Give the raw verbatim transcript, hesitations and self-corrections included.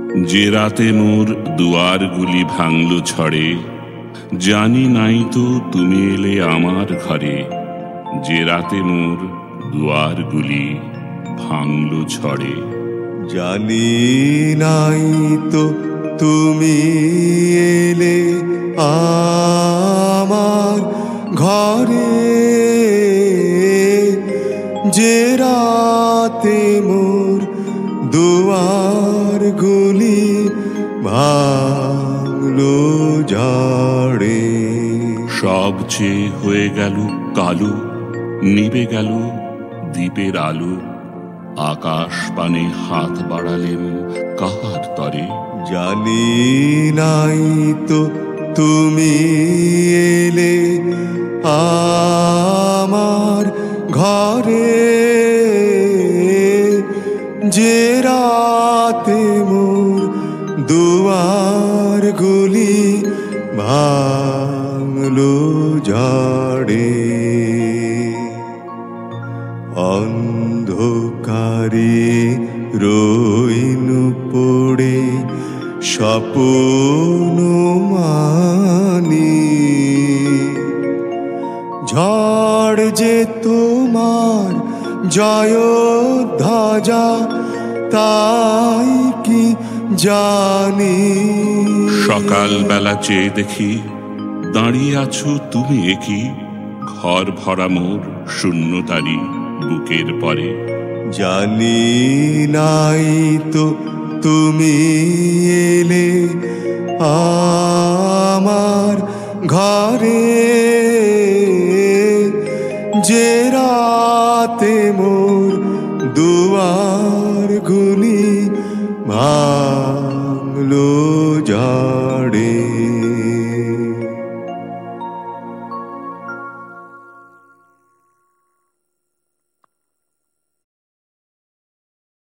যে রাতে মোর দুয়ারগুলি ভাঙল ঝড়ে, জানি নাই তো তুমি এলে আমার ঘরে। যে রাতে মোর দুয়ারগুলি ভাঙল ঝড়ে, জানি নাই তো তুমি এলে আমার ঘরে। যে রাতে মোর দুয়ারগুলি ভাঙলো ঝড়ে। সব চেয়ে হয়ে গেল কালো, নিবে গেল দ্বীপের আলো। আকাশ পানে হাত বাড়ালেন কাহার তরে, জানি নাই তো তুমি এলে আমার ঘরে। যে রাতে মোর দুয়ারগুলি ভাঙলো ঝড়ে। অন্ধকারে রইনু পড়ে স্বপ্ন মানি, ঝড় যে তোমার জয় ধ্বজা তাই কি জানি। সকাল বেলা চেয়ে দেখি দাঁড়িয়ে আছো তুমি একই, ঘর ভরা মোর শূন্যতারি বুকের পরে। জানি নাই তো তুমি এলে আমার ঘরে। যে রাতে মোর দুয়ারগুলি ভাঙলো ঝড়ে।